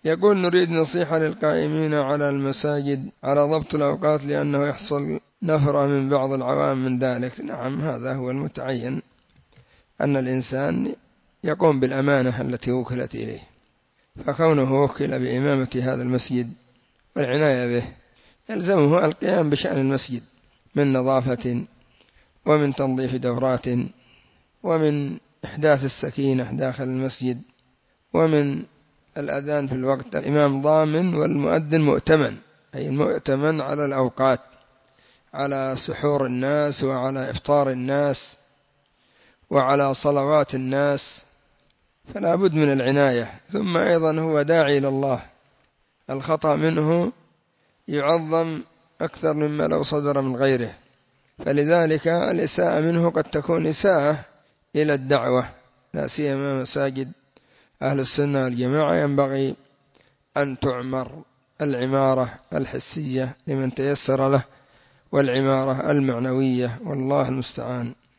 يقول نريد نصيحة للقائمين على المساجد على ضبط الأوقات لأنه يحصل نفرة من بعض العوام من ذلك. نعم، هذا هو المتعين، أن الإنسان يقوم بالأمانة التي وكلت إليه، فكونه وكل بإمامة هذا المسجد والعناية به يلزمه القيام بشأن المسجد من نظافة ومن تنظيف دورات ومن إحداث السكينة داخل المسجد ومن الأذان في الوقت. الإمام ضامن والمؤذن مؤتمن، أي المؤتمن على الأوقات، على سحور الناس وعلى إفطار الناس وعلى صلوات الناس، فلا بد من العناية. ثم أيضا هو داعي إلى الله، الخطأ منه يعظم أكثر مما لو صدر من غيره، فلذلك الإساءة منه قد تكون إساءة إلى الدعوة، لا سيما مساجد أهل السنة والجماعة ينبغي أن تعمر العمارة الحسية لمن تيسر له والعمارة المعنوية، والله المستعان.